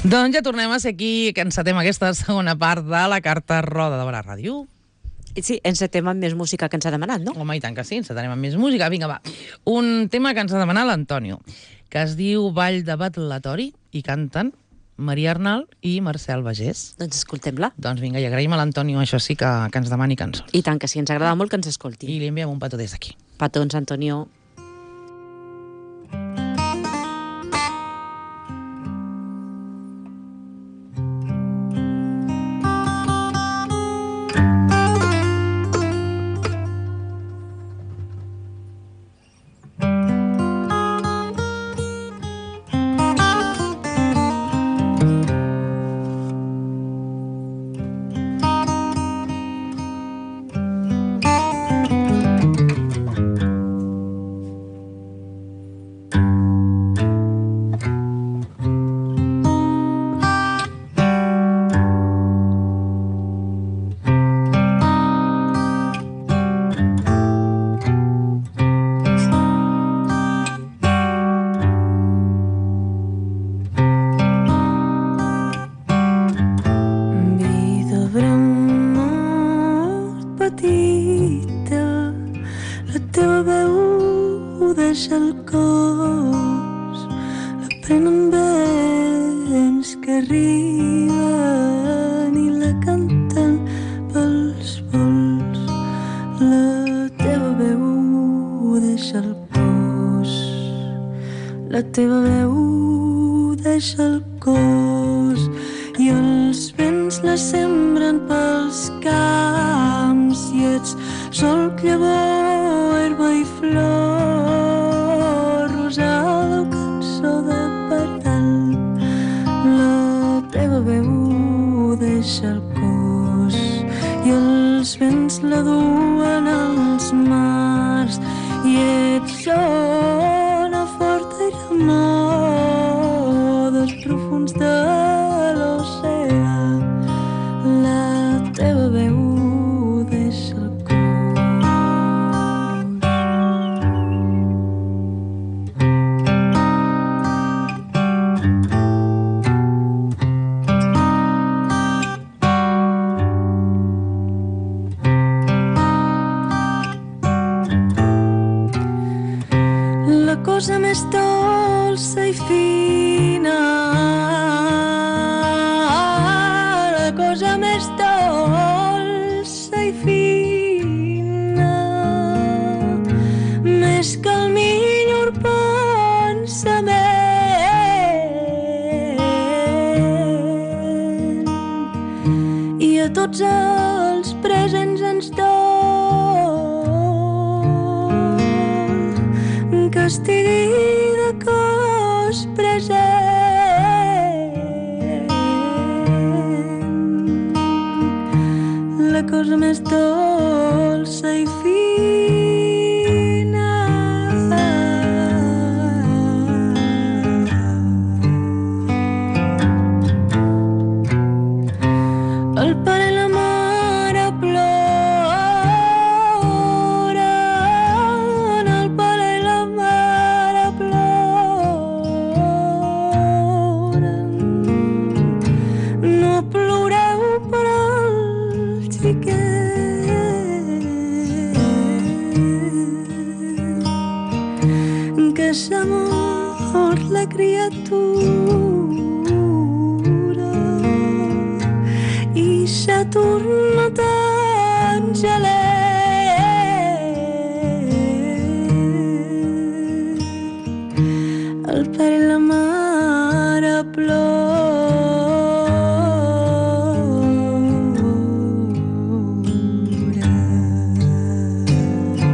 Doncs ja tornem a ser aquí, que encetem aquesta segona part de la Carta Roda de Bona Ràdio. Sí, encetem amb més música que ens ha demanat, no? Home, i tant que sí, encetarem amb més música. Vinga, va. Un tema que ens ha demanat l'Antonio, que es diu Ball de Batlatori, i canten Maria Arnal i Marcel Bagés. Doncs escoltem-la. Doncs vinga, i agraïm a l'Antonio, això sí, que ens demani cançons. I tant que sí, ens agrada molt que ens escolti. I li enviem un petó des d'aquí. Petons, Antonio.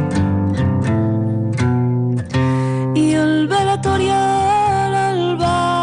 I el velatori a l'alba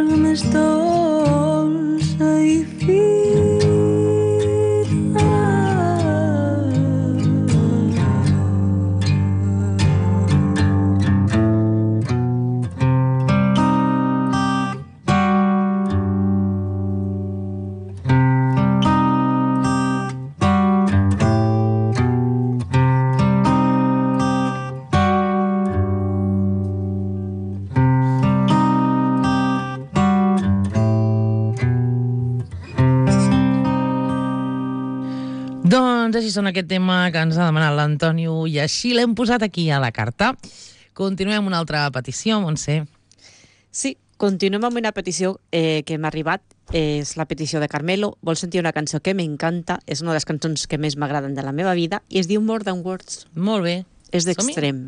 cosa més dolça i Doncs així sona aquest tema que ens ha demanat l'Antonio i així l'hem posat aquí a la carta. Continuem amb una altra petició, Montse. Sí, continuem amb una petició que m'ha arribat. És la petició de Carmelo. Vol sentir una cançó que m'encanta. És una de les cançons que més m'agraden de la meva vida i es diu More Than Words. Molt bé. És d'Extrem.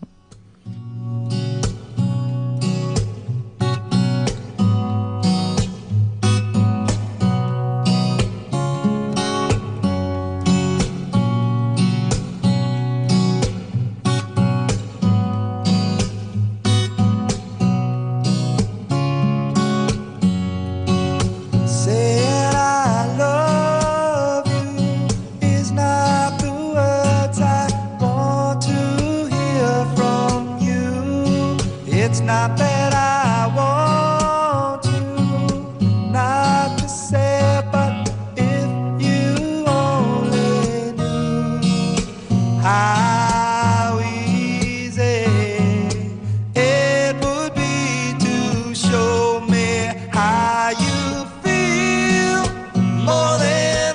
Not that I want you not to say, but if you only knew how easy it would be to show me how you feel. More than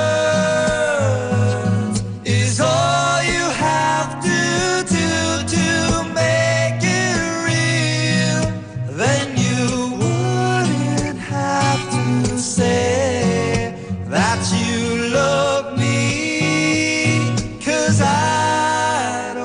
words is all you have to do to make it real. Then you wouldn't have to say that you love me, 'cause I'd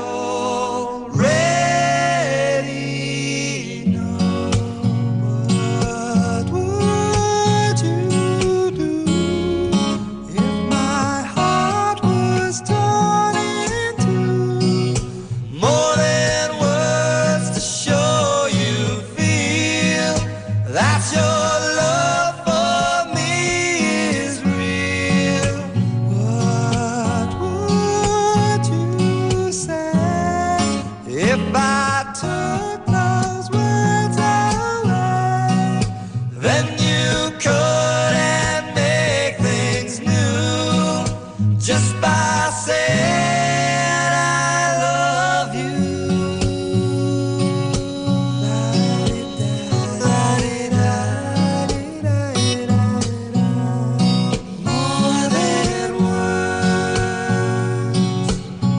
already know. What would you do if my heart was torn in two? More than words to show you feel that your love for me is real. What would you say if I took those words away? Then you couldn't make things new just by saying I love you. More than words.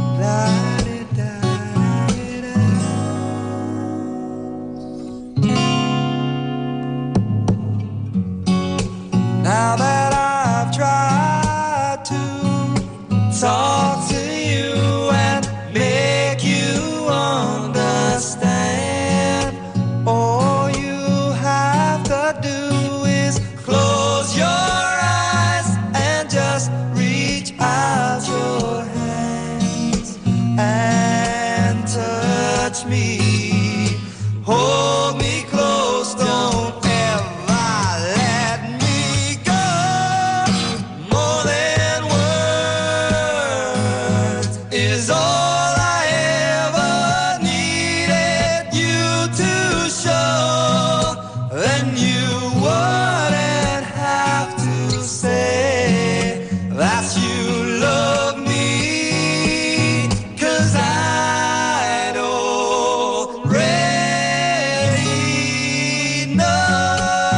Now that I've tried to talk to you and make you understand, all you have to do is close your eyes and just reach out your hands and touch me. Hold me close, don't ever let me go. More than words is all I ever needed you to show. Then you wouldn't have to say that you love me, 'cause I'd already know.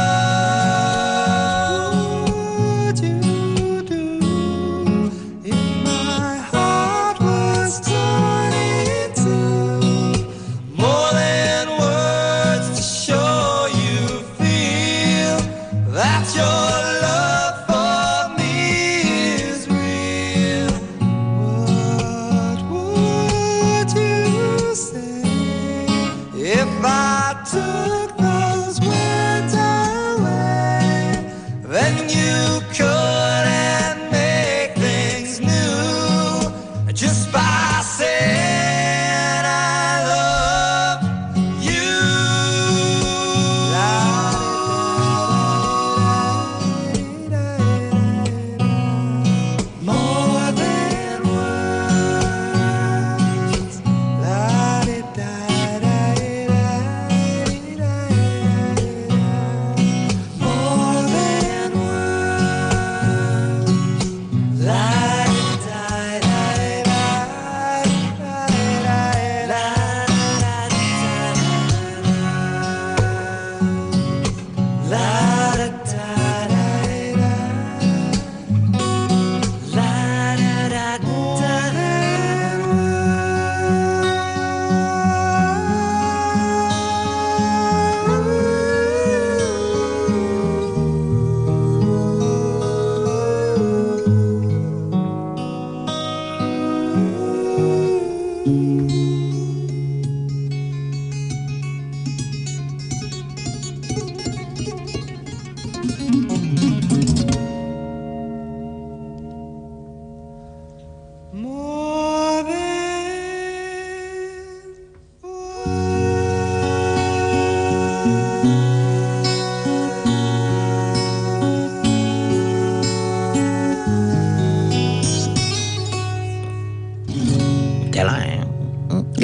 What would you do if my heart was torn in two? More than words to show you feel that your love for me is real. What would you say if I took those words away? Then you couldn't make things new just by saying I love you.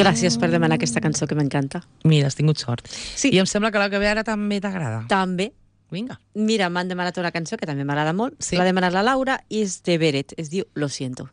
Gràcies per demanar aquesta cançó que m'encanta. Mira, has tingut sort. Sí. I em sembla que la que ve ara també t'agrada. També. Vinga. Mira, m'han demanat una cançó que també m'agrada molt. Sí. L'ha demanat la Laura i és de Beret. Es diu Lo siento.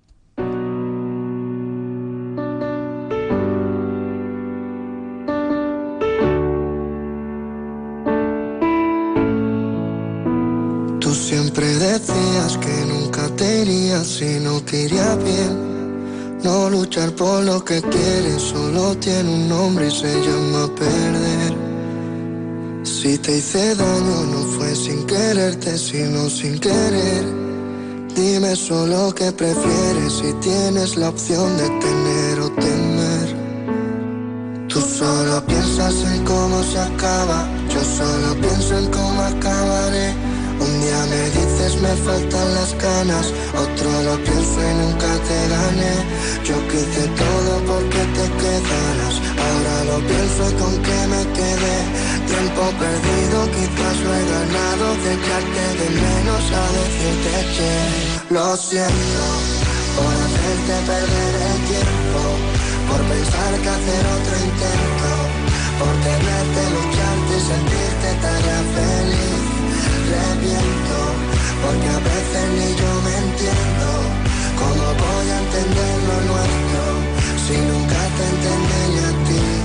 Tú siempre decías que nunca te irías si no te iría bien. No luchar por lo que quieres solo tiene un nombre y se llama perder. Si te hice daño no fue sin quererte sino sin querer. Dime solo qué prefieres si tienes la opción de tener o temer. Tú solo piensas en cómo se acaba, yo solo pienso en cómo acabaré. Un día me dices me faltan las ganas, otro lo pienso y nunca te gané. Yo quise todo porque te quedaras, ahora lo pienso y con qué me quedé. Tiempo perdido, quizás lo he ganado, de echarte de menos a decirte que lo siento por hacerte perder el tiempo, por pensar que hacer otro intento, por tenerte, lucharte y sentirte tarea feliz. Reviento, porque a veces ni yo me entiendo. ¿Cómo voy a entender lo nuestro si nunca te entendí ni a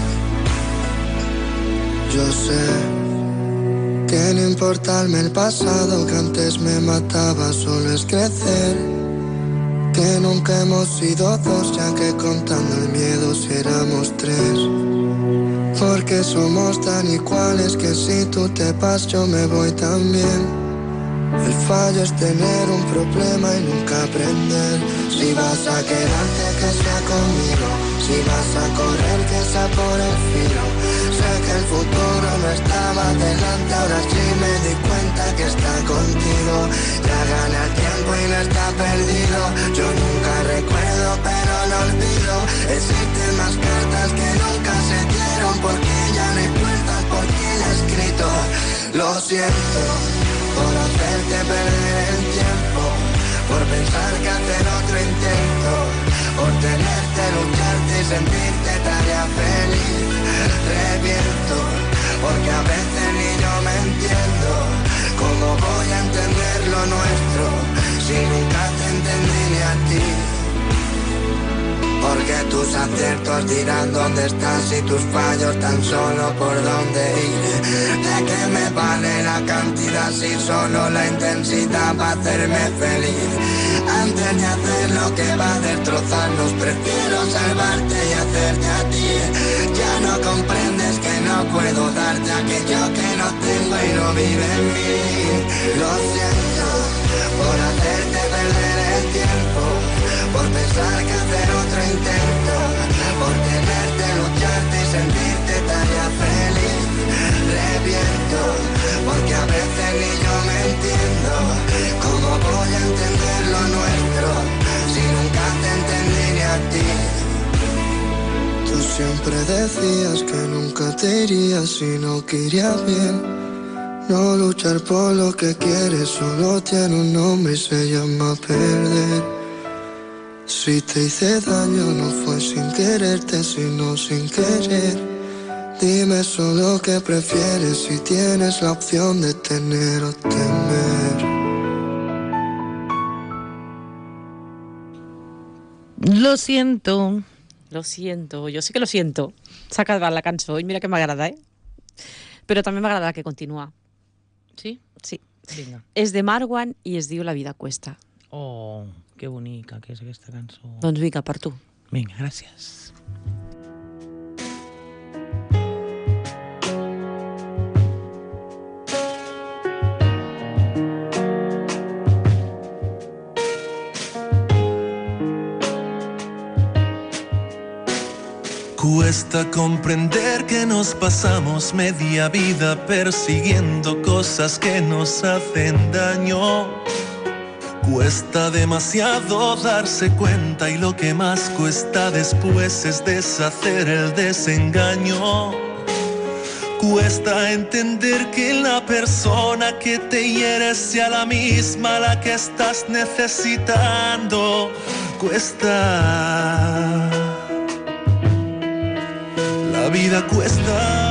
ti? Yo sé que no importarme el pasado que antes me mataba, solo es crecer. Que nunca hemos sido dos, ya que contando el miedo si éramos tres. Porque somos tan iguales que si tú te vas yo me voy también. El fallo es tener un problema y nunca aprender. Si vas a quedarte que sea conmigo, si vas a correr que sea por el filo. Sé que el futuro no estaba delante, ahora sí me di cuenta que está contigo. Ya gana el tiempo y no está perdido. Yo nunca recuerdo pero lo olvido. Existen más cartas que nunca se dieron, porque ya no importan por quién he escrito. Lo siento por hacerte perder el tiempo, por pensar que hacer otro intento, por tenerte, lucharte y sentirte tarea feliz. Reviento, porque a veces ni yo me entiendo. ¿Cómo voy a entender lo nuestro si nunca te entendí ni a ti? Porque tus aciertos dirán dónde estás y tus fallos tan solo por dónde ir. ¿De qué me vale la cantidad si solo la intensidad va a hacerme feliz? Antes de hacer lo que va a destrozarnos, prefiero salvarte y hacerte a ti. Ya no comprendes que no puedo darte aquello que no tengo y no vive en mí. Lo siento por hacerte perder el tiempo, por pensar que hacer otro intento, por tenerte, lucharte y sentirte tarea feliz. Reviento, porque a veces ni yo me entiendo. ¿Cómo voy a entender lo nuestro si nunca te entendí ni a ti? Tú siempre decías que nunca te irías si no querías bien. No luchar por lo que quieres solo tiene un nombre y se llama perder. Si te hice daño no fue sin quererte sino sin querer. Dime solo qué prefieres si tienes la opción de tener o temer. Lo siento. Lo siento, jo sí que lo siento. S'ha acabat la cançó i mira que m'agrada, Però també m'agrada que continua. Sí? Sí. Vinga. És de Marwan i es diu La vida cuesta. Oh, que bonica que és aquesta cançó. Doncs vinga, per tu. Vinga, gràcies. Cuesta comprender que nos pasamos media vida persiguiendo cosas que nos hacen daño. Cuesta demasiado darse cuenta y lo que más cuesta después es deshacer el desengaño. Cuesta entender que la persona que te hiere sea la misma la que estás necesitando. Cuesta vida cuesta.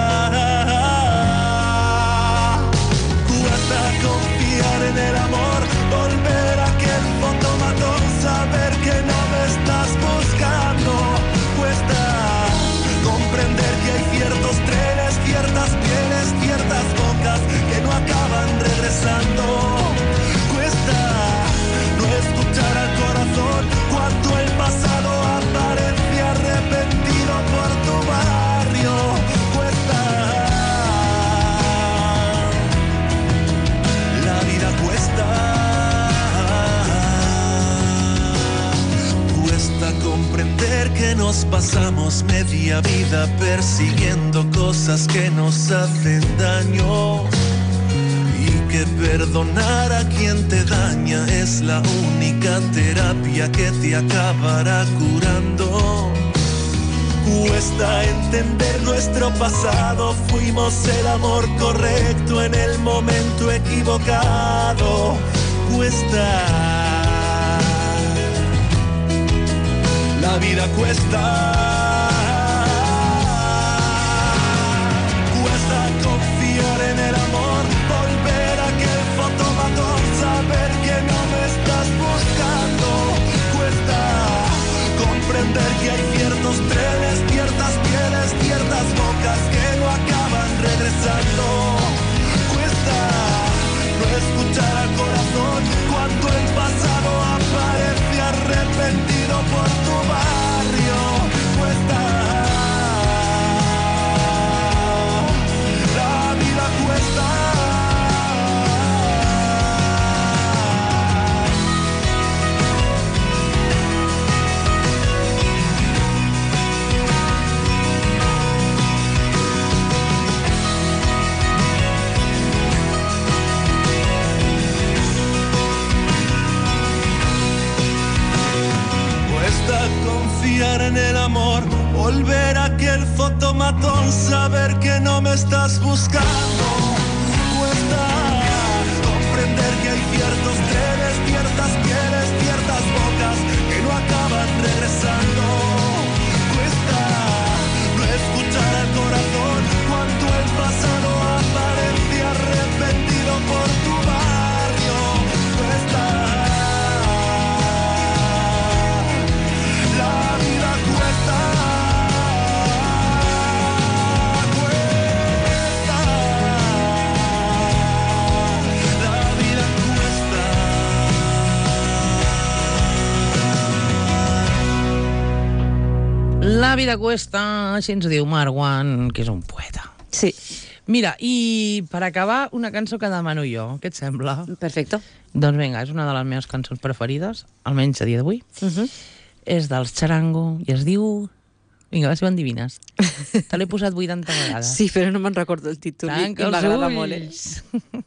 Confiar en el amor, volver a aquel fotomatón, saber que no me estás buscando. Cuesta comprender que hay ciertos trenes, ciertas pieles, ciertas bocas que no acaban regresando. Cuesta no escuchar al corazón cuando el pasado aparece arrepentido por tu barrio. Cuesta. Cuesta comprender que nos pasamos media vida persiguiendo cosas que nos hacen daño y que perdonar a quien te daña es la única terapia que te acabará curando. Cuesta entender nuestro pasado, fuimos el amor correcto en el momento equivocado. Cuesta, la vida cuesta. Cuesta confiar en el amor, volver a aquel fotomatón, saber que no me estás buscando. Cuesta comprender que hay ciertos trenes, ciertas pieles, ciertas bocas que no acaban regresando. Cuesta no escuchar al corazón cuando el pasado aparece arrepentido por tu barrio. Cuesta, la vida cuesta. Confiar en el amor, volver a aquel fotomatón, saber que no me estás buscando. Cuesta comprender que hay ciertos trenes, ciertas pieles, ciertas bocas que no acaban regresando. Cuesta no escuchar al corazón cuando el pasado aparece arrepentido por tu barrio. Cuesta. La vida cuesta, així ens ho diu Marwan, que és un poeta. Sí. Mira, i per acabar, una cançó que demano jo. Què et sembla? Perfecto. Doncs vinga, és una de les meves cançons preferides, almenys a dia d'avui. És dels Charango i es diu... Vinga, a veure si ho endivines. Te l'he posat 80 vegades. Sí, però no me'n recordo el títol. Tanca i m'agrada els molt. ulls.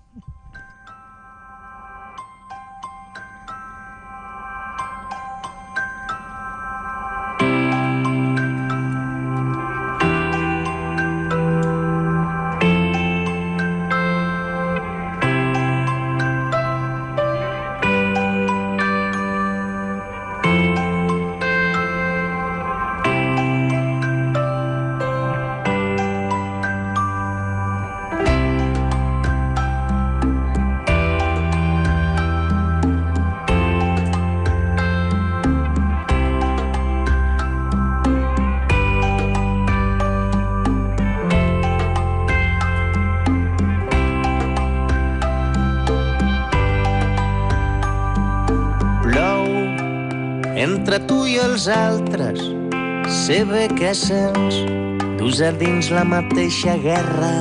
Entre tu i els altres, sé bé que sents, dus a dins la mateixa guerra.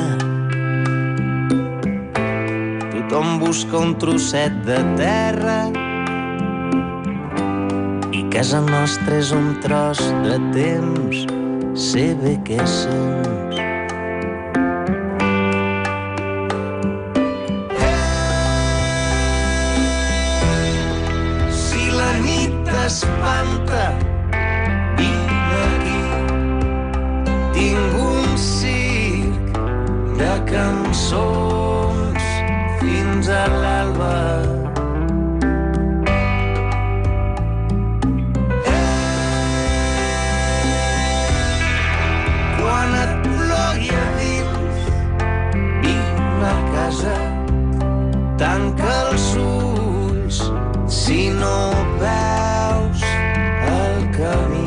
Tothom busca un trosset de terra i casa nostra és un tros de temps, sé bé que sents. Espanta, vine aquí. Tinc un circ de cançons fins a l'alba. tanca els ulls si no veus el camí.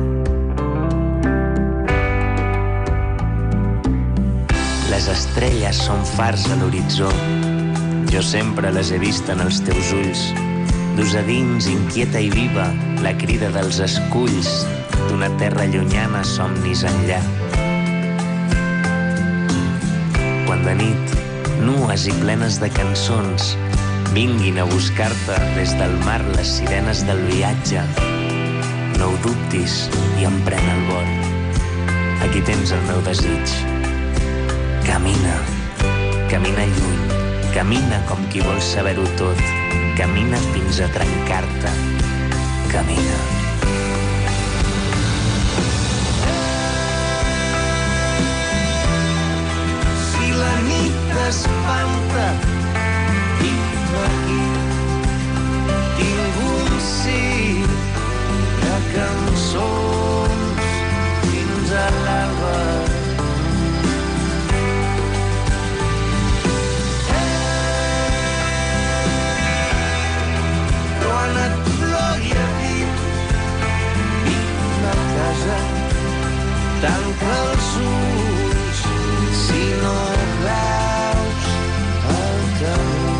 Les estrelles són fars a l'horitzó, jo sempre les he vist en els teus ulls. Dus a dins, inquieta i viva, la crida dels esculls d'una terra llunyana, somnis enllà. Quan de nit, nues i plenes de cançons, vinguin a buscar-te des del mar les sirenes del viatge, no ho dubtis i emprèn el vol. Aquí tens el meu desig. Camina, camina lluny, camina com qui vol saber-ho tot, camina fins a trencar-te, camina. Si la nit t'espanta, vine aquí, tinc un cim de cançons fins a l'alba. Tanca els ulls si no veus el camí.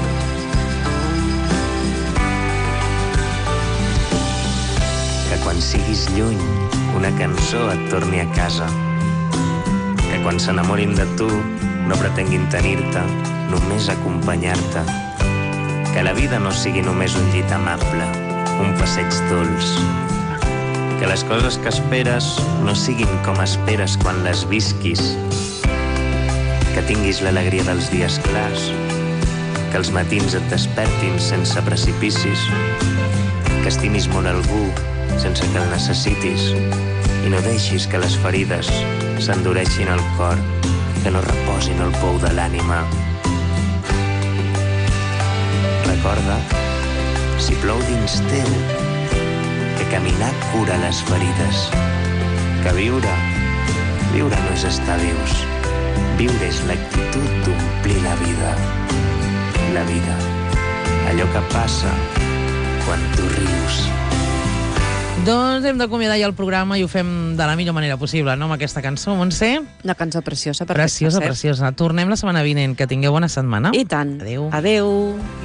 Que quan siguis lluny una cançó et torni a casa. Que quan s'enamorin de tu no pretenguin tenir-te, només acompanyar-te. Que la vida no sigui només un llit amable, un passeig dolç. Que les coses que esperes no siguin com esperes quan les visquis. Que tinguis l'alegria dels dies clars. Que els matins et despertin sense precipicis. Que estimis molt algú sense que el necessitis. I no deixis que les ferides s'endureixin al cor, que no reposin el pou de l'ànima. Recorda, si plou dins teu, que caminar cura les ferides, que viure no és estar vius, viure és l'actitud d'omplir la vida, allò que passa quan tu rius. Doncs hem d'acomiadar ja el programa i ho fem de la millor manera possible, no? Amb aquesta cançó, Montse. Una cançó preciosa. Preciosa. Tornem la setmana vinent. Que tingueu bona setmana. I tant. Adéu. Adéu.